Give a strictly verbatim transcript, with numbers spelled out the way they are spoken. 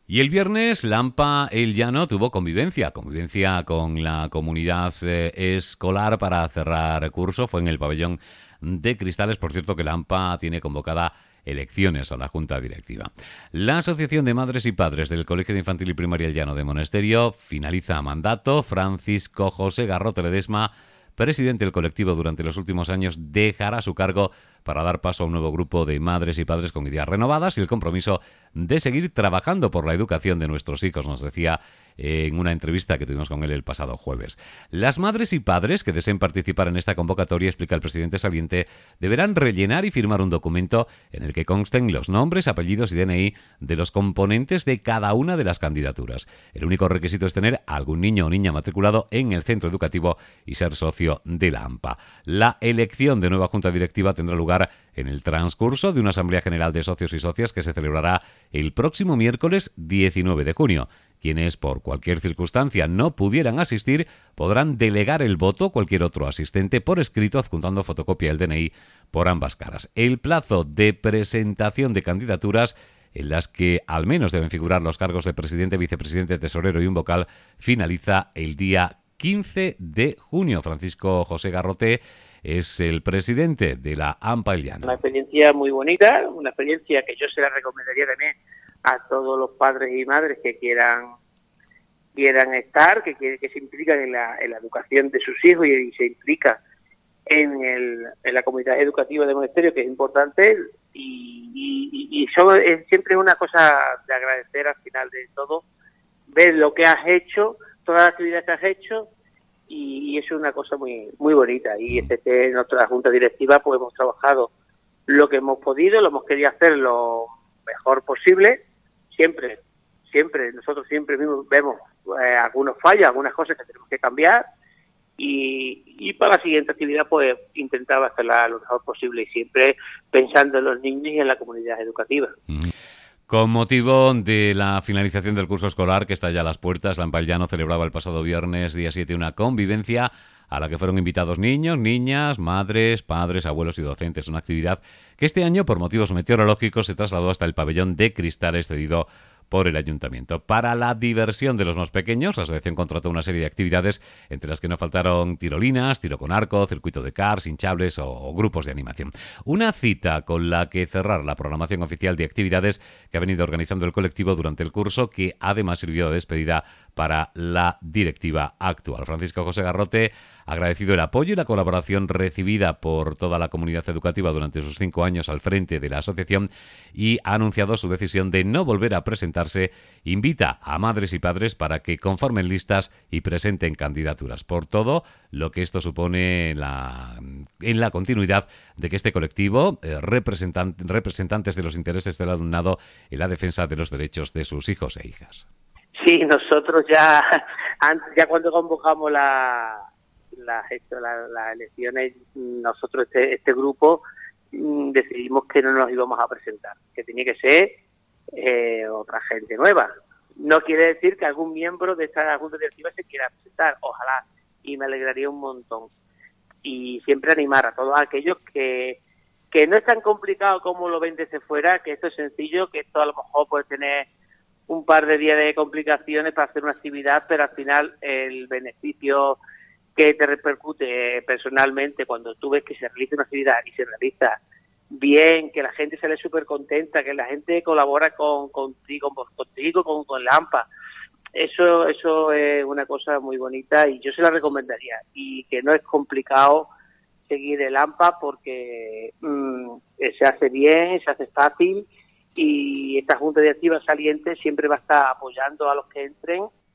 Y el viernes, la AMPA El Llano tuvo convivencia, convivencia con la comunidad eh, escolar para cerrar curso. Fue en el pabellón de Cristales. Por cierto, que la AMPA tiene convocada elecciones a la Junta Directiva. La Asociación de Madres y Padres del Colegio de Infantil y Primaria El Llano de Monesterio finaliza mandato. Francisco José Garrote Ledesma, presidente del colectivo durante los últimos años, dejará su cargo para dar paso a un nuevo grupo de madres y padres con ideas renovadas y el compromiso de seguir trabajando por la educación de nuestros hijos, nos decía en una entrevista que tuvimos con él el pasado jueves. Las madres y padres que deseen participar en esta convocatoria, explica el presidente saliente, deberán rellenar y firmar un documento en el que consten los nombres, apellidos y D N I de los componentes de cada una de las candidaturas. El único requisito es tener algún niño o niña matriculado en el centro educativo y ser socio de la AMPA. La elección de nueva junta directiva tendrá lugar en el transcurso de una asamblea general de socios y socias que se celebrará el próximo miércoles diecinueve de junio. Quienes por cualquier circunstancia no pudieran asistir podrán delegar el voto a cualquier otro asistente por escrito adjuntando fotocopia del D N I por ambas caras. El plazo de presentación de candidaturas, en las que al menos deben figurar los cargos de presidente, vicepresidente, tesorero y un vocal, finaliza el día quince de junio. Francisco José Garrote es el presidente de la AMPA El Llano. Una experiencia muy bonita, una experiencia que yo se la recomendaría también a todos los padres y madres que quieran quieran estar, que, que, que se implican en la, en la educación de sus hijos y, y se implican en, el, en la comunidad educativa del monasterio, que es importante, y, y, y eso es, siempre es una cosa de agradecer al final de todo, ver lo que has hecho, todas las actividades que has hecho, y, y eso es una cosa muy muy bonita. Y este que en nuestra junta directiva pues hemos trabajado lo que hemos podido, lo hemos querido hacer lo mejor posible, siempre, siempre, nosotros siempre mismos vemos eh, algunos fallos, algunas cosas que tenemos que cambiar, y, y para la siguiente actividad pues intentaba hacerla lo mejor posible y siempre pensando en los niños y en la comunidad educativa. Mm. Con motivo de la finalización del curso escolar que está ya a las puertas, la AMPA El Llano celebraba el pasado viernes, día siete, una convivencia a la que fueron invitados niños, niñas, madres, padres, abuelos y docentes. Una actividad que este año, por motivos meteorológicos, se trasladó hasta el pabellón de Cristales cedido por el ayuntamiento. Para la diversión de los más pequeños, la asociación contrató una serie de actividades, entre las que no faltaron tirolinas, tiro con arco, circuito de cars, hinchables o, o grupos de animación. Una cita con la que cerrar la programación oficial de actividades que ha venido organizando el colectivo durante el curso, que además sirvió de despedida para la directiva actual. Francisco José Garrote ha agradecido el apoyo y la colaboración recibida por toda la comunidad educativa durante sus cinco años al frente de la asociación y ha anunciado su decisión de no volver a presentarse. Invita a madres y padres para que conformen listas y presenten candidaturas. Por todo lo que esto supone en la, en la continuidad de que este colectivo, eh, representan, representantes de los intereses del alumnado en la defensa de los derechos de sus hijos e hijas. Sí, nosotros ya, ya cuando convocamos la, la, la, las elecciones, nosotros, este, este grupo, decidimos que no nos íbamos a presentar, que tenía que ser eh, otra gente nueva. No quiere decir que algún miembro de esta junta directiva se quiera presentar, ojalá, y me alegraría un montón. Y siempre animar a todos aquellos que, que no es tan complicado como lo ven desde fuera, que esto es sencillo, que esto a lo mejor puede tener un par de días de complicaciones para hacer una actividad, pero al final el beneficio que te repercute personalmente cuando tú ves que se realiza una actividad y se realiza bien, que la gente sale súper contenta, que la gente colabora con contigo, contigo con, con la AMPA, eso eso es una cosa muy bonita y yo se la recomendaría. Y que no es complicado seguir el AMPA porque mmm, se hace bien, se hace fácil, y esta junta directiva saliente siempre va a estar apoyando a los que entren